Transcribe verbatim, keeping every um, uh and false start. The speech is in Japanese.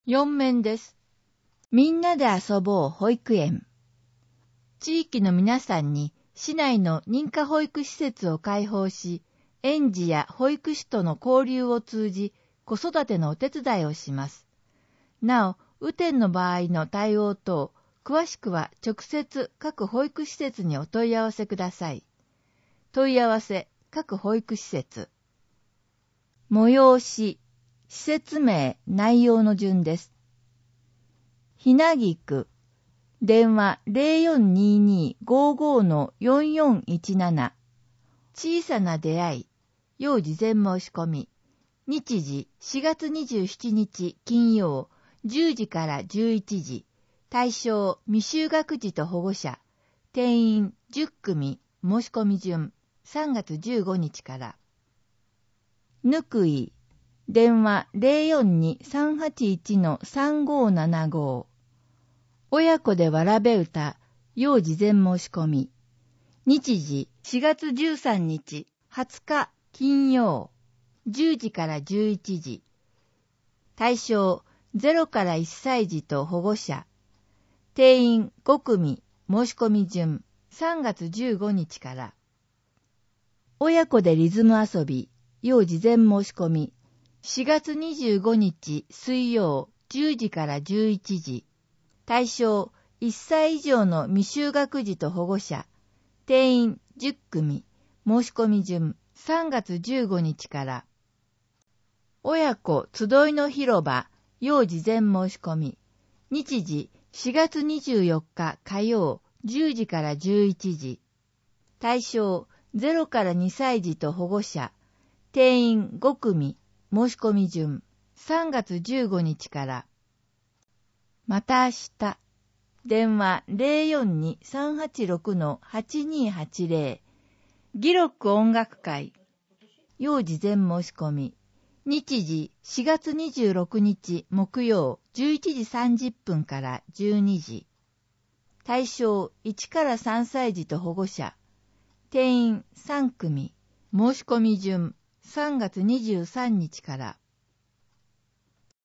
よん面です。みんなで遊ぼう保育園。地域の皆さんに市内の認可保育施設を開放し、園児や保育士との交流を通じ、子育てのお手伝いをします。なお、雨天の場合の対応等、詳しくは直接各保育施設にお問い合わせください。問い合わせ、各保育施設。催し、施設名、内容の順です。ひなぎく、電話 ゼロよんにーにーごーごーのよんよんいちなな。小さな出会い、要事前申し込み。日時しがつにじゅうしちにち金曜じゅうじからじゅういちじ。対象未就学児と保護者。定員じゅっくみ、申し込み順さんがつじゅうごにちから。ぬくい、電話 ゼロよんにーさんはちいちのさんごーななごー。親子でわらべ歌、要事前申し込み。日時しがつじゅうさんにちはつか金曜じゅうじからじゅういちじ。対象ゼロからいっさい児と保護者。定員ごくみ、申し込み順さんがつじゅうごにちから。親子でリズム遊び、要事前申し込み。しがつにじゅうごにち水曜じゅうじからじゅういちじ。対象いっさい以上の未就学児と保護者。定員じゅっくみ、申し込み順さんがつじゅうごにちから。親子集いの広場、要事前申し込み。日時しがつにじゅうよっか火曜じゅうじからじゅういちじ。対象ゼロからにさい児と保護者。定員ごくみ、申し込み順さんがつじゅうごにちから。また明日。電話 ゼロよんにーさんはちろくのはちにーはちぜろ。ギロック音楽会。要事前申し込み。日時しがつにじゅうろくにち木曜じゅういちじさんじゅっぷんからじゅうにじ。対象いちからさんさい児と保護者。定員さんくみ。申し込み順さんがつにじゅうさんにちから。